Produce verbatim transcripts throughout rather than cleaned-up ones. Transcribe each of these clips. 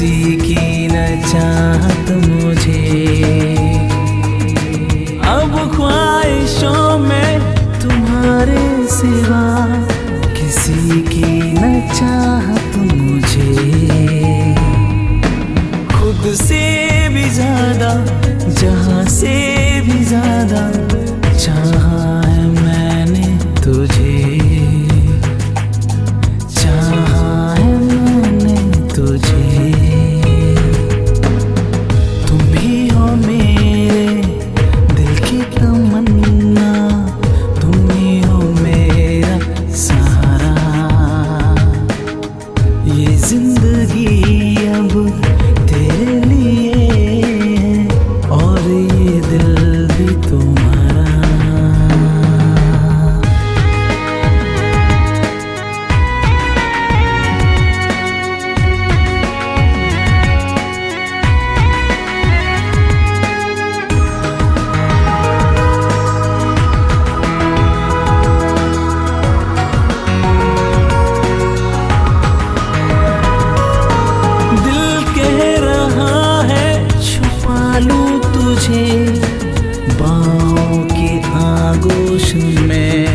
किसी की न चाहत मुझे। अब ख्वाहिशों में तुम्हारे सिवा किसी की न चाहत मुझे। खुद से भी ज्यादा, जहां से भी ज्यादा चाहा है मैंने तुझे, चाहा है मैंने तुझे। तुम ही हो मेरे दिल की तमन्ना, तुम ही हो मेरा सहारा। ये जिंदगी अब तेरे लिए है और ये दिल भी तुम्हारा। तुझे बाहों के आगोश में,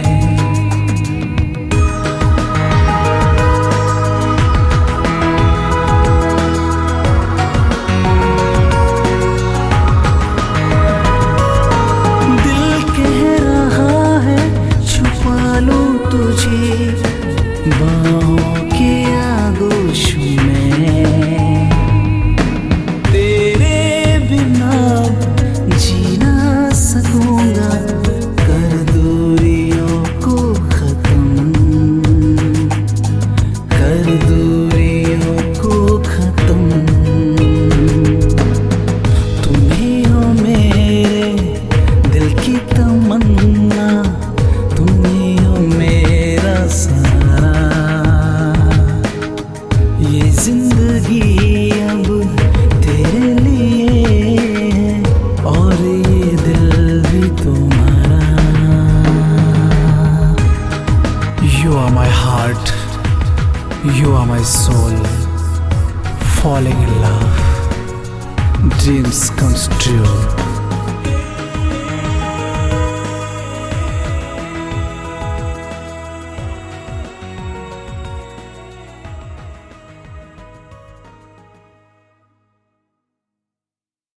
दिल कह रहा है छुपा लूं तुझे बाहों के आगोश में। कर दूरियों को खत्म, कर दूरियों को खत्म। तुम ही हो मेरे दिल की तमन्ना, तुम ही हो मेरा सहारा। ये जिंदगी अब तेरे लिए है और ये दिल भी तुम्हारा। You are my heart, you are my soul, falling in love, dreams comes true.